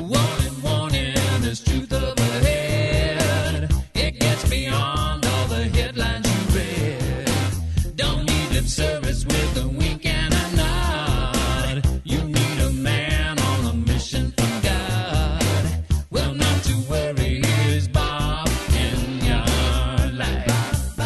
Warning, warning, there's truth up ahead. It gets beyond all the headlines you read. Don't need lip service with a wink and a nod. You need a man on a mission from God. Well, not to worry, here's Bob in your life.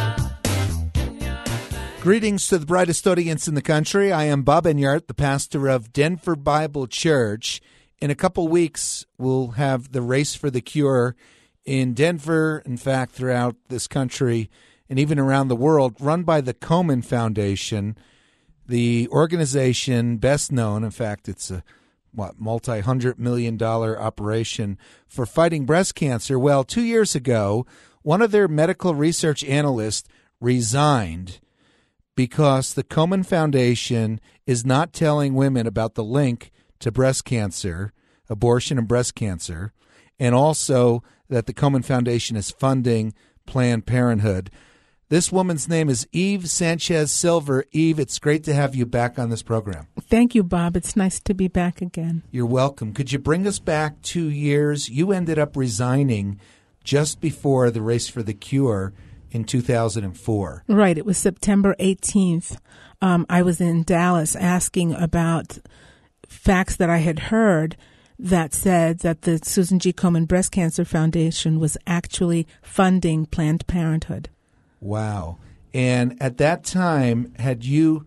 Greetings to the brightest audience in the country. I am Bob Enyart, the pastor of Denver Bible Church. In a couple weeks, we'll have the Race for the Cure in Denver, in fact, throughout this country and even around the world, run by the Komen Foundation, the organization best known, in fact, it's a multi-hundred-million-dollar operation for fighting breast cancer. Well, 2 years ago, one of their medical research analysts resigned because the Komen Foundation is not telling women about the link to breast cancer, abortion and breast cancer, and also that the Komen Foundation is funding Planned Parenthood. This woman's name is Eve Sanchez Silver. Eve, it's great to have you back on this program. Thank you, Bob. It's nice to be back again. You're welcome. Could you bring us back 2 years? You ended up resigning just before the Race for the Cure in 2004. Right. It was September 18th. I was in Dallas asking about facts that I had heard that said that the Susan G. Komen Breast Cancer Foundation was actually funding Planned Parenthood. Wow. And at that time, had you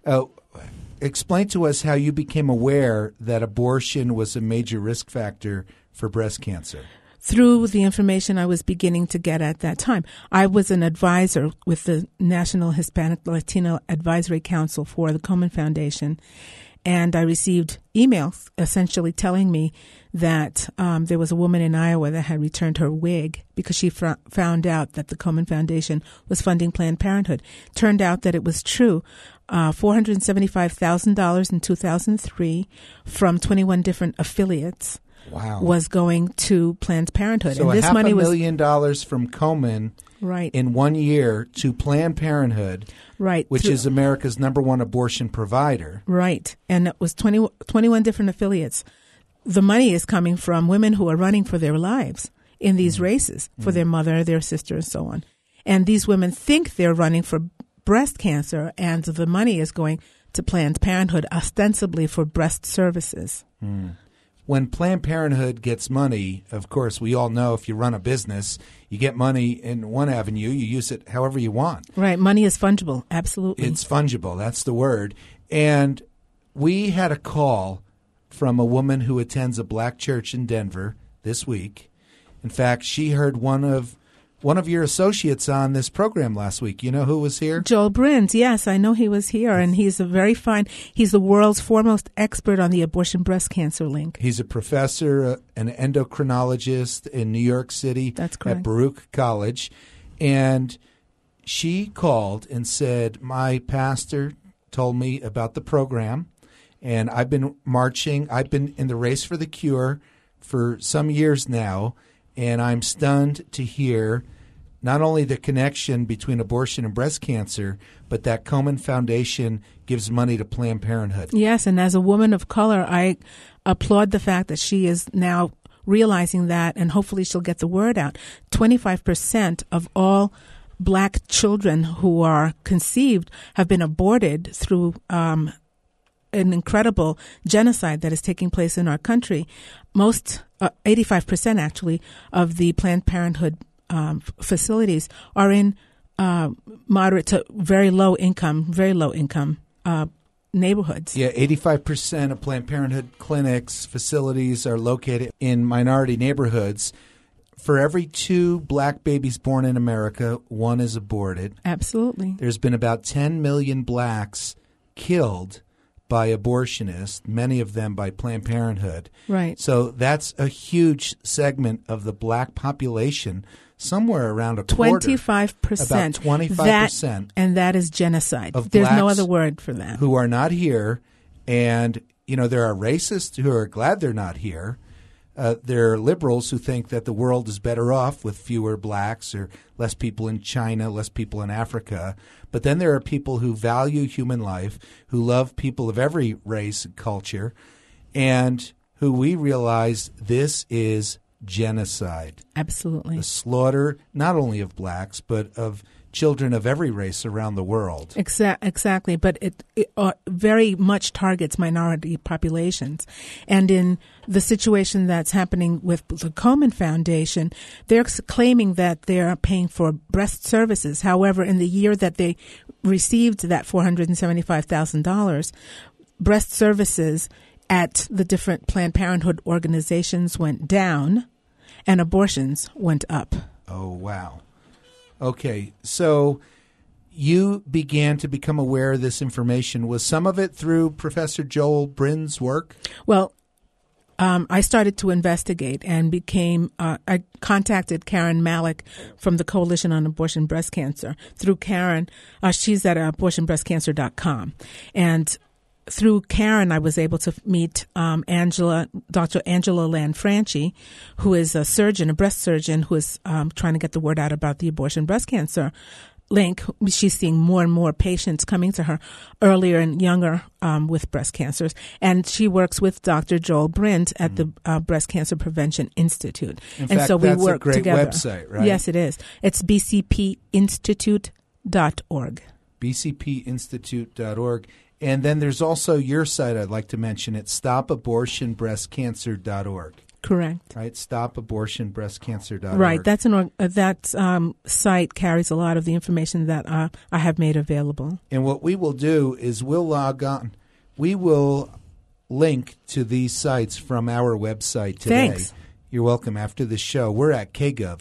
explain to us how you became aware that abortion was a major risk factor for breast cancer? Through the information I was beginning to get at that time. I was an advisor with the National Hispanic Latino Advisory Council for the Komen Foundation, and I received emails essentially telling me that there was a woman in Iowa that had returned her wig because she found out that the Komen Foundation was funding Planned Parenthood. Turned out that it was true. $475,000 in 2003 from 21 different affiliates. Wow. Was going to Planned Parenthood. So and this money was $500,000 from Komen right in 1 year to Planned Parenthood, right, which is America's #1 abortion provider. Right. And it was 21 different affiliates. The money is coming from women who are running for their lives in these races, for their mother, their sister, and so on. And these women think they're running for breast cancer, and the money is going to Planned Parenthood, ostensibly for breast services. When Planned Parenthood gets money, of course, we all know if you run a business, you get money in one avenue, you use it however you want. Right. Money is fungible. Absolutely. It's fungible. That's the word. And we had a call from a woman who attends a black church in Denver this week. In fact, she heard one of your associates on this program last week. You know who was here? Joel Brins. Yes, I know he was here, and he's he's the world's foremost expert on the abortion breast cancer link. He's a professor, an endocrinologist in New York City. That's correct. At Baruch College. And she called and said, my pastor told me about the program, and I've been marching. I've been in the Race for the Cure for some years now, and I'm stunned to hear not only the connection between abortion and breast cancer, but that Komen Foundation gives money to Planned Parenthood. Yes, and as a woman of color, I applaud the fact that she is now realizing that, and hopefully she'll get the word out. 25% of all black children who are conceived have been aborted through an incredible genocide that is taking place in our country. 85% actually of the Planned Parenthood facilities are in moderate to very low income neighborhoods. Yeah, 85% of Planned Parenthood clinics, facilities are located in minority neighborhoods. For every 2 black babies born in America, 1 is aborted. Absolutely. There's been about 10 million blacks killed by abortionists, many of them by Planned Parenthood. Right. So that's a huge segment of the black population, somewhere around a quarter. 25%. About 25%. And that is genocide. Of There's no blacks other word for that. who are not here. And, you know, there are racists who are glad they're not here. There are liberals who think that the world is better off with fewer blacks or less people in China, less people in Africa. But then there are people who value human life, who love people of every race and culture, and who we realized this is genocide. Absolutely. The slaughter not only of blacks, but of children of every race around the world. Exactly, but it very much targets minority populations. And in the situation that's happening with the Komen Foundation, they're claiming that they're paying for breast services. However, in the year that they received that $475,000, breast services at the different Planned Parenthood organizations went down and abortions went up. Oh, wow. Okay, so you began to become aware of this information. Was some of it through Professor Joel Brind's work? Well, I started to investigate and I contacted Karen Malik from the Coalition on Abortion Breast Cancer. Through Karen, she's at abortionbreastcancer.com. And through Karen, I was able to meet Dr. Angela Lanfranchi, who is a surgeon, a breast surgeon, who is trying to get the word out about the abortion breast cancer link. She's seeing more and more patients coming to her earlier and younger with breast cancers. And she works with Dr. Joel Brind at the Breast Cancer Prevention Institute. In fact, we that's work a great together. website, right? Yes, it is. It's bcpinstitute.org. bcpinstitute.org. And then there's also your site I'd like to mention. It's stopabortionbreastcancer.org. Correct. Right? Stopabortionbreastcancer.org. Right. That site carries a lot of the information that I have made available. And what we will do is we'll log on. We will link to these sites from our website today. Thanks. You're welcome. After the show, we're at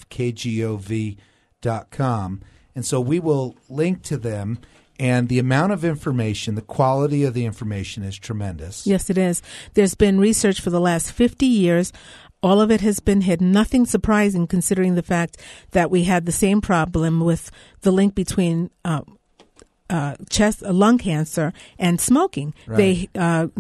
kgov.com. And so we will link to them. And the amount of information, the quality of the information is tremendous. Yes, it is. There's been research for the last 50 years. All of it has been hidden. Nothing surprising considering the fact that we had the same problem with the link between lung cancer and smoking. Right.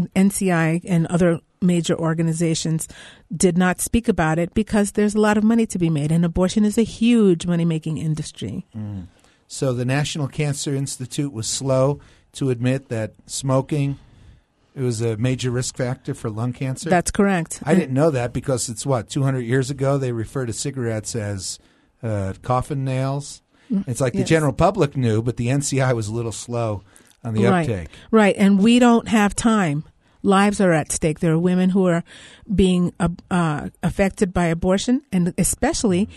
NCI and other major organizations did not speak about it because there's a lot of money to be made, and abortion is a huge money-making industry. So the National Cancer Institute was slow to admit that smoking it was a major risk factor for lung cancer? That's correct. I didn't know that because it's 200 years ago they referred to cigarettes as coffin nails. It's like the general public knew, but the NCI was a little slow on the uptake. Right, and we don't have time. Lives are at stake. There are women who are being affected by abortion, and especially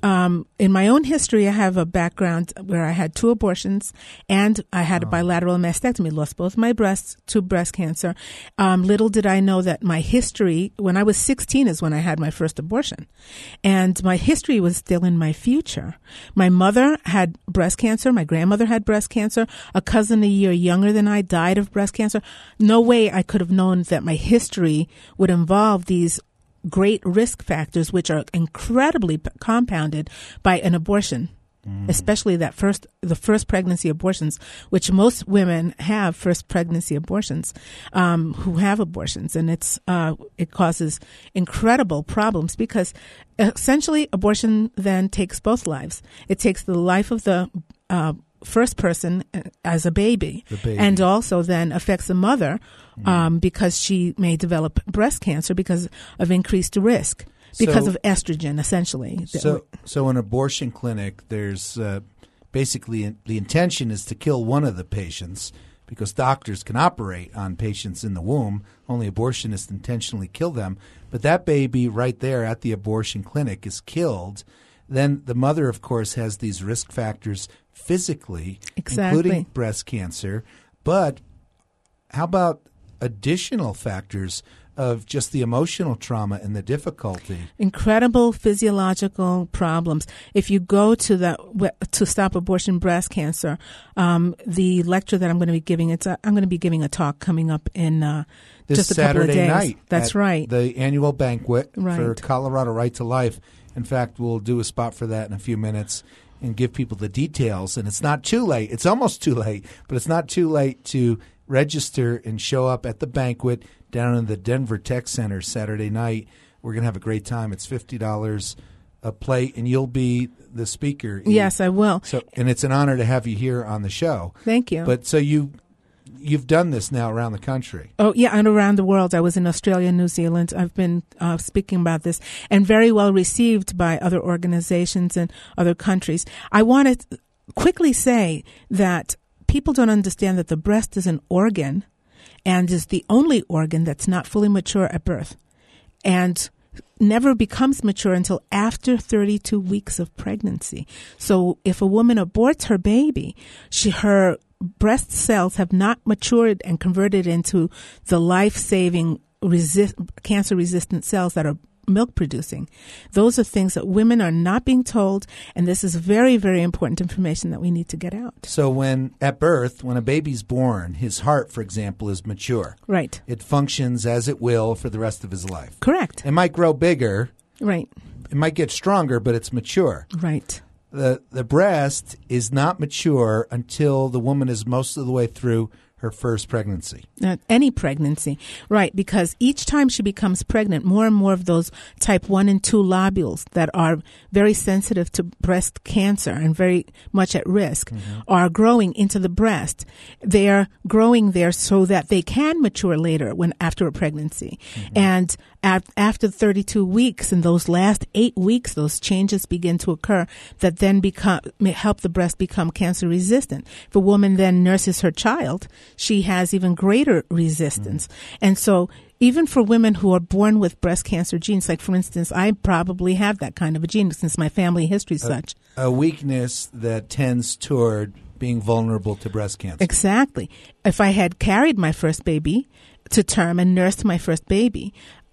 in my own history, I have a background where I had 2 abortions and I had a bilateral mastectomy, lost both my breasts to breast cancer. Little did I know that my history, when I was 16 is when I had my first abortion. And my history was still in my future. My mother had breast cancer. My grandmother had breast cancer. A cousin a year younger than I died of breast cancer. No way I could have known that my history would involve these great risk factors, which are incredibly compounded by an abortion, especially the first pregnancy abortions, which most women have first pregnancy abortions, who have abortions, and it causes incredible problems because essentially abortion then takes both lives. It takes the life of the first person as a baby, and also then affects the mother because she may develop breast cancer because of increased risk because of estrogen, essentially. So in an abortion clinic, there's basically the intention is to kill one of the patients because doctors can operate on patients in the womb. Only abortionists intentionally kill them. But that baby right there at the abortion clinic is killed. Then the mother, of course, has these risk factors physically, including breast cancer. But how about additional factors of just the emotional trauma and the difficulty? Incredible physiological problems. If you go to Stop Abortion Breast Cancer, the lecture that I'm going to be giving, I'm going to be giving a talk coming up in just a couple of days. This Saturday night. That's right. The annual banquet for Colorado Right to Life. In fact, we'll do a spot for that in a few minutes and give people the details. And it's not too late. It's almost too late, but it's not too late to register and show up at the banquet down in the Denver Tech Center Saturday night. We're going to have a great time. It's $50 a plate, and you'll be the speaker. Yes, I will. And it's an honor to have you here on the show. Thank you. But so you you've done this now around the country. Oh, yeah, and around the world. I was in Australia and New Zealand. I've been speaking about this and very well received by other organizations and other countries. I want to quickly say that people don't understand that the breast is an organ and is the only organ that's not fully mature at birth and never becomes mature until after 32 weeks of pregnancy. So if a woman aborts her baby, her breast cells have not matured and converted into the life-saving cancer-resistant cells that are milk-producing. Those are things that women are not being told, and this is very, very important information that we need to get out. So at birth, when a baby's born, his heart, for example, is mature. Right. It functions as it will for the rest of his life. Correct. It might grow bigger. Right. It might get stronger, but it's mature. Right. The breast is not mature until the woman is most of the way through her first pregnancy. Any pregnancy. Right, because each time she becomes pregnant, more and more of those type 1 and 2 lobules that are very sensitive to breast cancer and very much at risk are growing into the breast. They are growing there so that they can mature later after a pregnancy. And after 32 weeks, in those last 8 weeks, those changes begin to occur that then help the breast become cancer resistant. If a woman then nurses her child, she has even greater resistance. And so even for women who are born with breast cancer genes, like for instance, I probably have that kind of a gene since my family history is such. A weakness that tends toward being vulnerable to breast cancer. Exactly. If I had carried my first baby to term and nursed my first baby,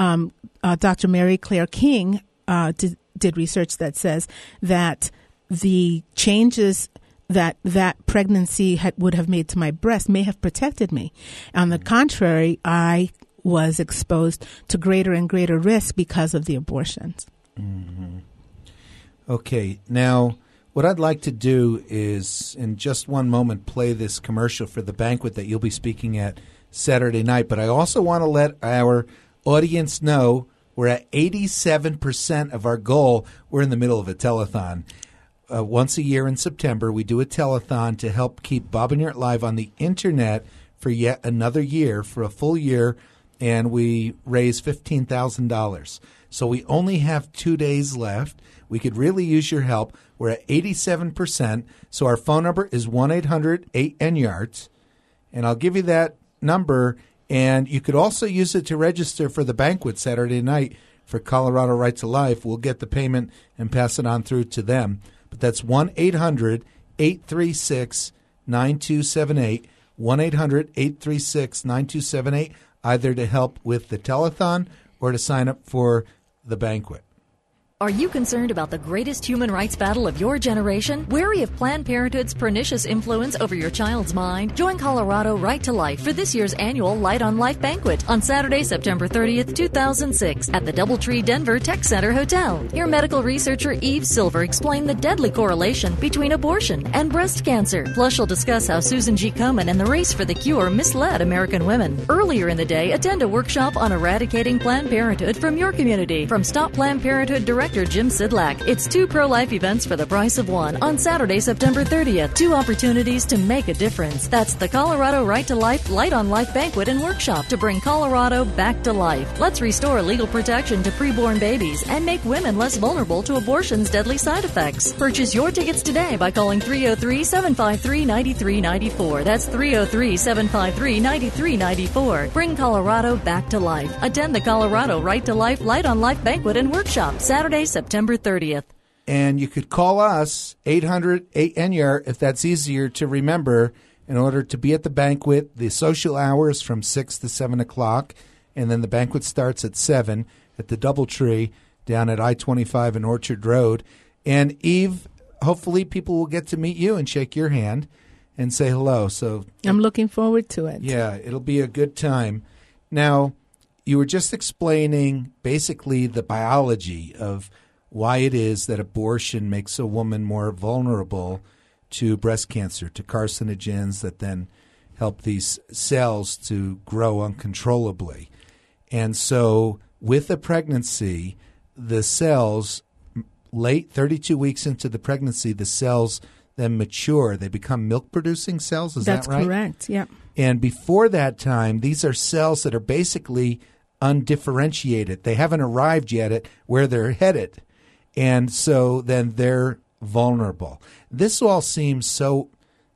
Dr. Mary Claire King did research that says that the changes that pregnancy would have made to my breast may have protected me. On the contrary, I was exposed to greater and greater risk because of the abortions. Okay, now what I'd like to do is, in just one moment, play this commercial for the banquet that you'll be speaking at Saturday night. But I also want to let our audience know we're at 87% of our goal. We're in the middle of a telethon. Once a year in September, we do a telethon to help keep Bob and Yurt Live on the Internet for yet another year, for a full year, and we raise $15,000. So we only have 2 days left. We could really use your help. We're at 87%. So our phone number is 1-800-8-NYARDS, and I'll give you that number, and you could also use it to register for the banquet Saturday night for Colorado Right to Life. We'll get the payment and pass it on through to them. But that's 1-800-836-9278, 1-800-836-9278, either to help with the telethon or to sign up for the banquet. Are you concerned about the greatest human rights battle of your generation? Wary of Planned Parenthood's pernicious influence over your child's mind? Join Colorado Right to Life for this year's annual Light on Life banquet on Saturday, September 30th, 2006 at the Doubletree Denver Tech Center Hotel. Hear medical researcher Eve Silver explain the deadly correlation between abortion and breast cancer. Plus, she'll discuss how Susan G. Komen and the Race for the Cure misled American women. Earlier in the day, attend a workshop on eradicating Planned Parenthood from your community from Stop Planned Parenthood Director Jim Sidlak. It's 2 pro-life events for the price of one on Saturday, September 30th. 2 opportunities to make a difference. That's the Colorado Right to Life Light on Life banquet and workshop to bring Colorado back to life. Let's restore legal protection to preborn babies and make women less vulnerable to abortion's deadly side effects. Purchase your tickets today by calling 303-753-9394. That's 303-753-9394. Bring Colorado back to life. Attend the Colorado Right to Life Light on Life banquet and workshop Saturday, September 30th. And you could call us, 800-8-NYAR, if that's easier to remember, in order to be at the banquet. The social hours from 6 to 7 o'clock, and then the banquet starts at 7 at the Doubletree down at I-25 and Orchard Road. And Eve, hopefully people will get to meet you and shake your hand and say hello. So I'm looking forward to it. Yeah, it'll be a good time. Now, you were just explaining basically the biology of why it is that abortion makes a woman more vulnerable to breast cancer, to carcinogens that then help these cells to grow uncontrollably. And so with a pregnancy, the cells, late 32 weeks into the pregnancy, the cells then mature. They become milk-producing cells, is that right? That's correct, yeah. And before that time, these are cells that are basically undifferentiated. They haven't arrived yet at where they're headed. And so then they're vulnerable. This all seems so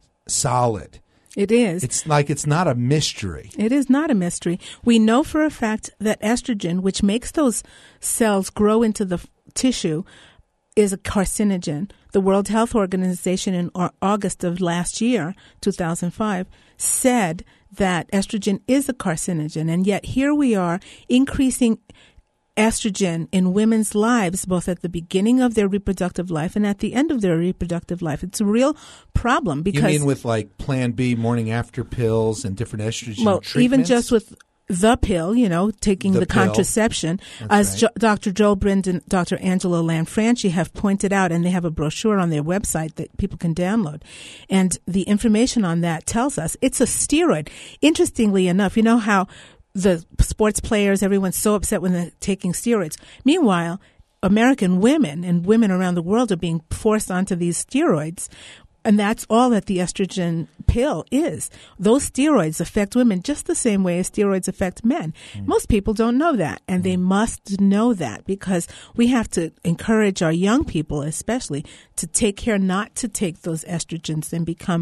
solid. It is. It's like it's not a mystery. It is not a mystery. We know for a fact that estrogen, which makes those cells grow into the tissue, is a carcinogen. The World Health Organization in August of last year, 2005, said that estrogen is a carcinogen. And yet here we are increasing estrogen in women's lives, both at the beginning of their reproductive life and at the end of their reproductive life. It's a real problem because... You mean with like Plan B, morning after pills and different estrogen treatments? Well, even just with the pill, taking the contraception, as right. Dr. Joel Brind and Dr. Angela Lanfranchi have pointed out, and they have a brochure on their website that people can download. And the information on that tells us it's a steroid. Interestingly enough, you know how the sports players, everyone's so upset when they're taking steroids. Meanwhile, American women and women around the world are being forced onto these steroids. And that's all that the estrogen pill is. Those steroids affect women just the same way as steroids affect men. Most people don't know that, and they must know that because we have to encourage our young people especially to take care not to take those estrogens and become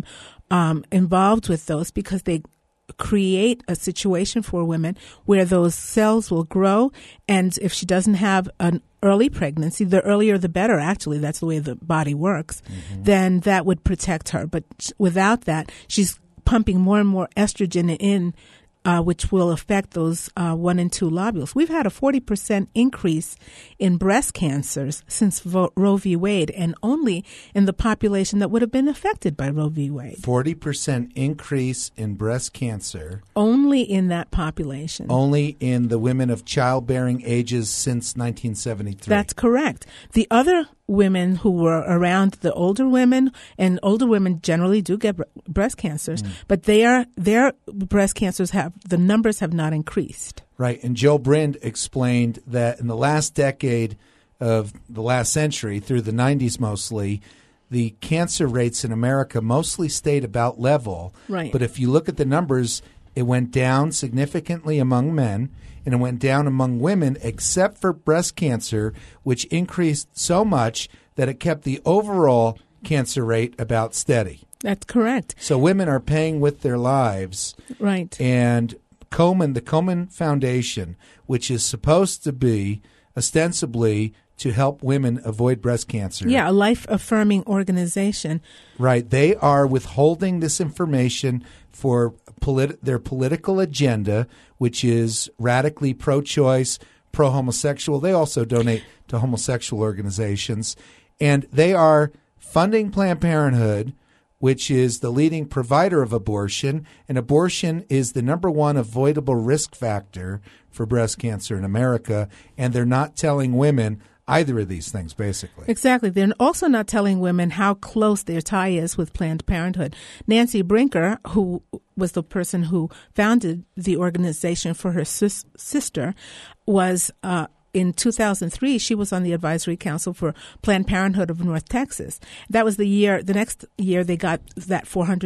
involved with those because they create a situation for women where those cells will grow, and if she doesn't have an early pregnancy, the earlier the better, actually, that's the way the body works, then that would protect her. But without that, she's pumping more and more estrogen in, which will affect those 1 and 2 lobules. We've had a 40% increase in breast cancers since Roe v. Wade, and only in the population that would have been affected by Roe v. Wade. 40% increase in breast cancer. Only in that population. Only in the women of childbearing ages since 1973. That's correct. The other women who were around, the older women, and older women generally do get breast cancers, but their breast cancers the numbers have not increased. Right. And Joel Brind explained that in the last decade of the last century, through the 90s mostly, the cancer rates in America mostly stayed about level. Right. But if you look at the numbers, it went down significantly among men, and it went down among women, except for breast cancer, which increased so much that it kept the overall cancer rate about steady. That's correct. So women are paying with their lives. Right. And the Komen Foundation, which is supposed to be ostensibly to help women avoid breast cancer. Yeah, a life-affirming organization. Right. They are withholding this information for their political agenda, which is radically pro-choice, pro-homosexual. They also donate to homosexual organizations. And they are funding Planned Parenthood, which is the leading provider of abortion. And abortion is the number one avoidable risk factor for breast cancer in America. And they're not telling women either of these things, basically. Exactly. They're also not telling women how close their tie is with Planned Parenthood. Nancy Brinker, who was the person who founded the organization for her sister, was in 2003, she was on the advisory council for Planned Parenthood of North Texas. That was the next year they got that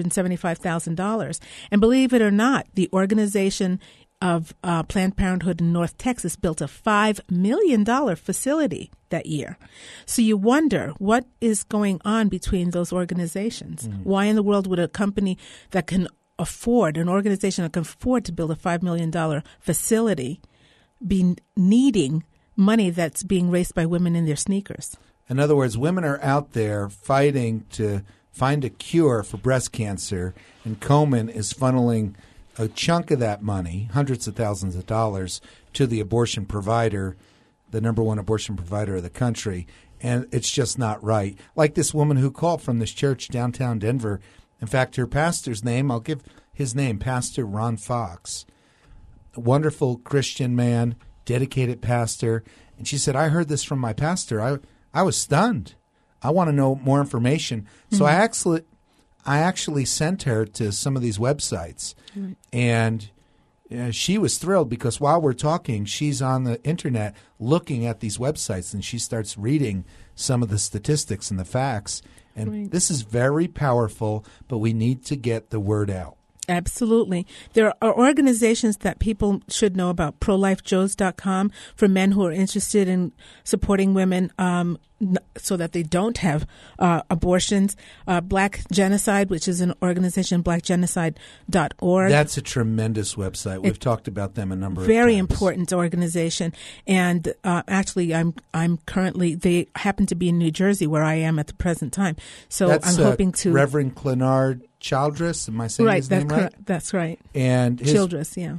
$475,000. And believe it or not, the organization of Planned Parenthood in North Texas built a $5 million facility that year. So you wonder what is going on between those organizations. Why in the world would a company that can afford, an organization that can afford to build a $5 million facility be needing money that's being raised by women in their sneakers? In other words, women are out there fighting to find a cure for breast cancer, and Komen is funneling a chunk of that money, hundreds of thousands of dollars, to the abortion provider, the number one abortion provider of the country. And it's just not right. Like this woman who called from this church downtown Denver. In fact, her pastor's name, I'll give his name, Pastor Ron Fox. A wonderful Christian man, dedicated pastor. And she said, I heard this from my pastor. I was stunned. I want to know more information. So I actually sent her to some of these websites. And she was thrilled because while we're talking, she's on the internet looking at these websites, and she starts reading some of the statistics and the facts. And this is very powerful, but we need to get the word out. Absolutely. There are organizations that people should know about. ProLifeJoes.com for men who are interested in supporting women so that they don't have abortions. Black Genocide, which is an organization, blackgenocide.org. That's a tremendous website. We've talked about them a number of times. Very important organization. And actually, I'm currently, they happen to be in New Jersey where I am at the present time. So That's, I'm hoping to. Reverend Clenard Childress, am I saying his name right? That's right. And his Childress, yeah.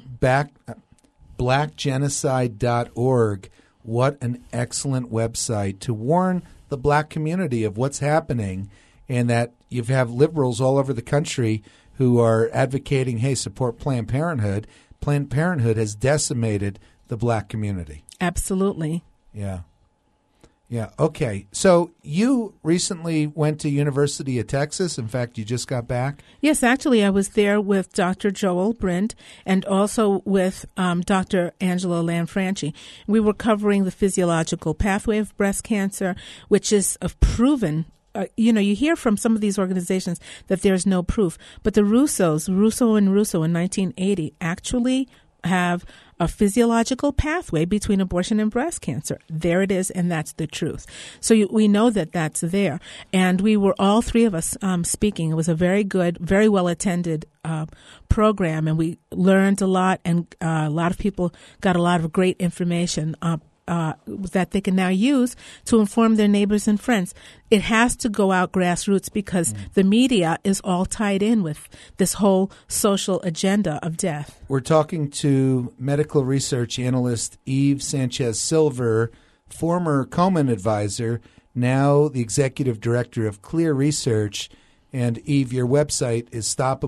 blackgenocide.org. What an excellent website to warn the black community of what's happening, and that you have liberals all over the country who are advocating, hey, support Planned Parenthood. Planned Parenthood has decimated the black community. Absolutely. Yeah. Yeah. Okay. So you recently went to University of Texas. In fact, you just got back. Yes, actually, I was there with Dr. Joel Brind and also with Dr. Angela Lanfranchi. We were covering the physiological pathway of breast cancer, which is a proven. You hear from some of these organizations that there's no proof, but the Russo and Russo in 1980 actually have a physiological pathway between abortion and breast cancer. There it is, and that's the truth. So we know that that's there. And we were all three of us speaking. It was a very good, very well-attended program, and we learned a lot, and a lot of people got a lot of great information that they can now use to inform their neighbors and friends. It has to go out grassroots because the media is all tied in with this whole social agenda of death. We're talking to medical research analyst Eve Sanchez Silver, former Komen advisor, now the executive director of Clear Research. And Eve, your website is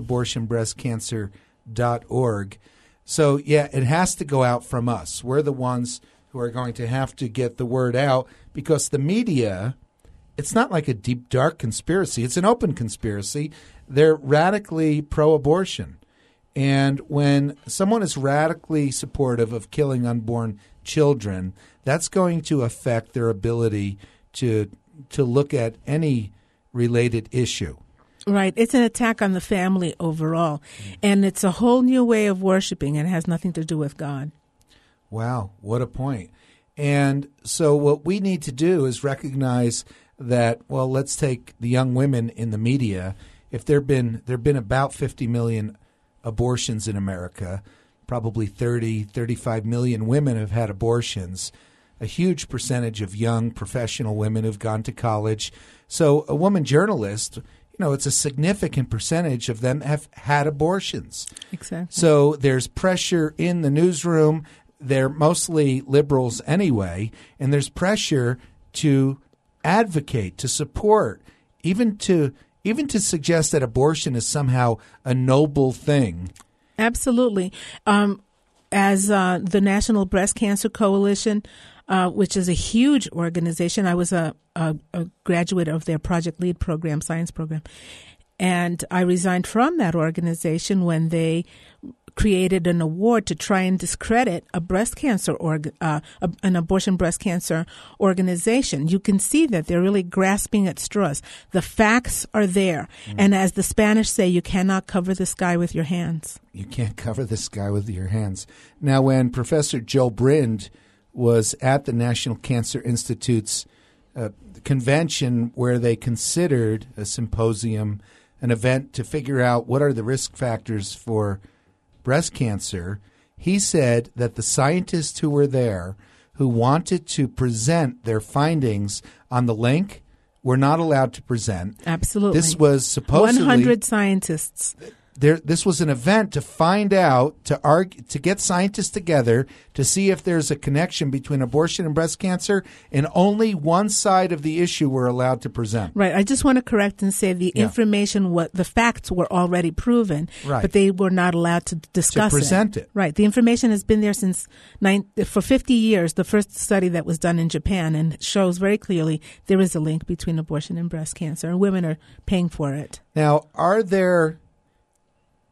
stopabortionbreastcancer.org. So, yeah, it has to go out from us. We're the ones who are going to have to get the word out because the media, it's not like a deep, dark conspiracy. It's an open conspiracy. They're radically pro-abortion. And when someone is radically supportive of killing unborn children, that's going to affect their ability to look at any related issue. Right. It's an attack on the family overall. And it's a whole new way of worshiping, and it has nothing to do with God. Wow, what a point. And so what we need to do is recognize that, well, let's take the young women in the media. If there've been about 50 million abortions in America, probably 35 million women have had abortions, a huge percentage of young professional women who've gone to college. So a woman journalist, it's a significant percentage of them have had abortions. Exactly. So there's pressure in the newsroom. They're mostly liberals anyway, and there's pressure to advocate, to support, even to suggest that abortion is somehow a noble thing. Absolutely. As the National Breast Cancer Coalition, which is a huge organization, I was a graduate of their Project Lead program, science program, and I resigned from that organization when they created an award to try and discredit a breast cancer an abortion breast cancer organization. You can see that they're really grasping at straws. The facts are there. And as the Spanish say, you cannot cover the sky with your hands. You can't cover the sky with your hands. Now, when Professor Joel Brind was at the National Cancer Institute's convention where they considered a symposium, an event to figure out what are the risk factors for breast cancer, he said that the scientists who were there who wanted to present their findings on the link were not allowed to present. Absolutely. This was supposedly 100 scientists. This was an event to find out, to get scientists together to see if there's a connection between abortion and breast cancer, and only one side of the issue were allowed to present. Right. I just want to correct and say the information, the facts were already proven, right, but they were not allowed to discuss to present it. Right. The information has been there for 50 years, the first study that was done in Japan, and shows very clearly there is a link between abortion and breast cancer, and women are paying for it. Now,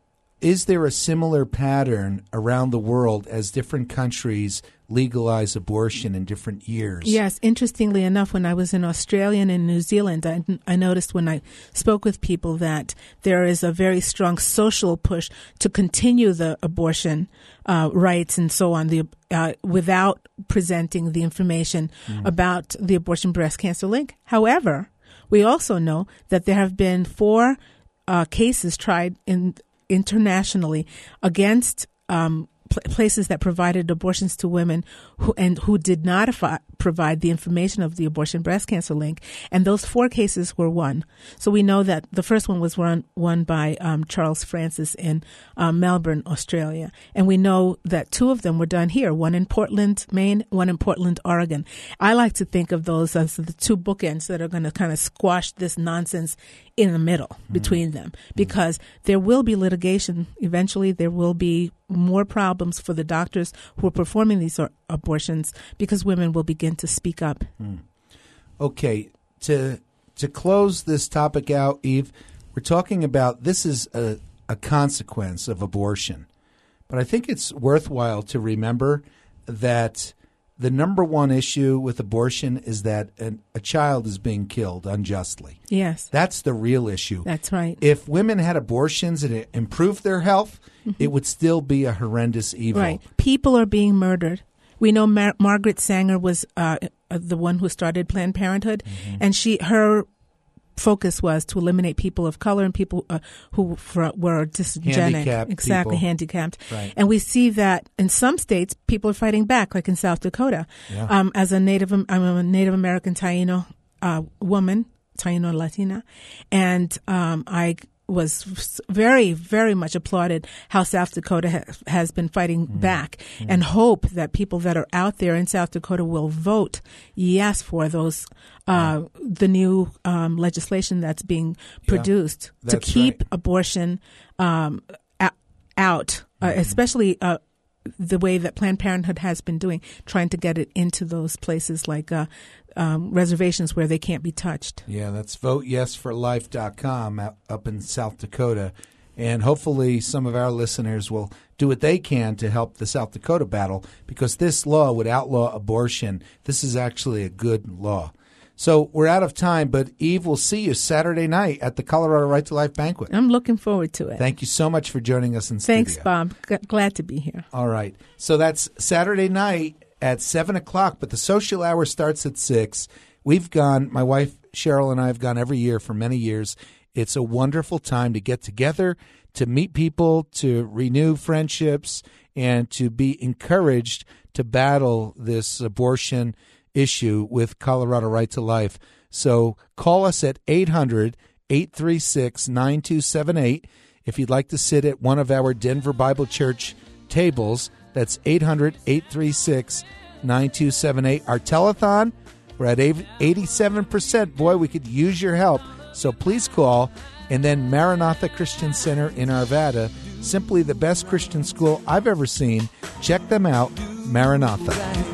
is there a similar pattern around the world as different countries legalize abortion in different years? Yes. Interestingly enough, when I was in Australia and in New Zealand, I noticed when I spoke with people that there is a very strong social push to continue the abortion rights and so on, without presenting the information about the abortion breast cancer link. However, we also know that there have been 4 cases tried internationally against places that provided abortions to women who did not provide the information of the abortion breast cancer link, and those 4 cases were won. So we know that the first one was won by Charles Francis in Melbourne, Australia, and we know that 2 of them were done here, one in Portland, Maine, one in Portland, Oregon. I like to think of those as the 2 bookends that are going to kind of squash this nonsense in the middle between them, because there will be litigation. Eventually, there will be more problems for the doctors who are performing these abortions because women will begin to speak up. Okay, to close this topic out, Eve, we're talking about this is a consequence of abortion. But I think it's worthwhile to remember that the number one issue with abortion is that a child is being killed unjustly. Yes. That's the real issue. That's right. If women had abortions and it improved their health, it would still be a horrendous evil. Right. People are being murdered. We know Margaret Sanger was the one who started Planned Parenthood, and her focus was to eliminate people of color and people who were dysgenic, handicapped. Right. And we see that in some states, people are fighting back, like in South Dakota. Yeah. I'm a Native American Taino woman, Taino Latina, and I was very, very much applauded how South Dakota has been fighting back, and hope that people that are out there in South Dakota will vote yes for those the new legislation that's being produced to keep abortion out, especially the way that Planned Parenthood has been doing, trying to get it into those places like reservations where they can't be touched. Yeah, that's voteyesforlife.com up in South Dakota. And hopefully some of our listeners will do what they can to help the South Dakota battle, because this law would outlaw abortion. This is actually a good law. So we're out of time, but Eve, we'll see you Saturday night at the Colorado Right to Life banquet. I'm looking forward to it. Thank you so much for joining us in studio. Thanks, Bob. Glad to be here. All right. So that's Saturday night at 7 o'clock, but the social hour starts at 6. We've gone, my wife Cheryl and I have gone every year for many years. It's a wonderful time to get together, to meet people, to renew friendships, and to be encouraged to battle this abortion issue with Colorado Right to Life. So call us at 800-836-9278 if you'd like to sit at one of our Denver Bible Church tables. That's 800-836-9278. Our telethon, we're at 87%. Boy, we could use your help. So please call. And then Maranatha Christian Center in Arvada, simply the best Christian school I've ever seen. Check them out, Maranatha.